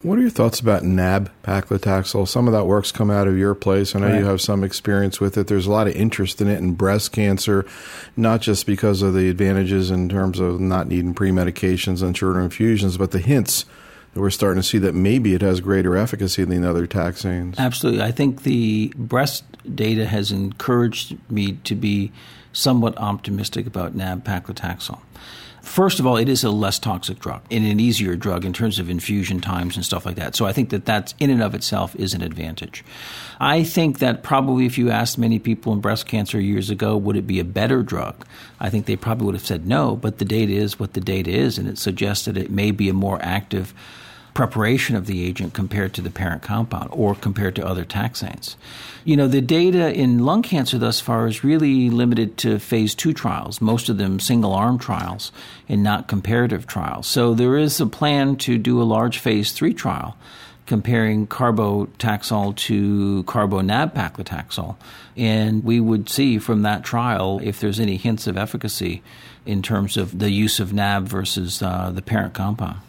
What are your thoughts about nab-paclitaxel? Some of that work's come out of your place. I know you have some experience with it. There's a lot of interest in it in breast cancer, not just because of the advantages in terms of not needing pre-medications and shorter infusions, but the hints that we're starting to see that maybe it has greater efficacy than other taxanes. Absolutely. I think the breast data has encouraged me to be somewhat optimistic about nab-paclitaxel. First of all, it is a less toxic drug and an easier drug in terms of infusion times and stuff like that. So I think that that's in and of itself is an advantage. I think that probably if you asked many people in breast cancer years ago, would it be a better drug? I think they probably would have said no, but the data is what the data is, and it suggests that it may be a more active preparation of the agent compared to the parent compound or compared to other taxanes. The data in lung cancer thus far is really limited to phase 2 trials, most of them single-arm trials and not comparative trials. So there is a plan to do a large phase 3 trial comparing carbotaxol to carbo-nab-paclitaxel. And we would see from that trial if there's any hints of efficacy in terms of the use of NAB versus the parent compound.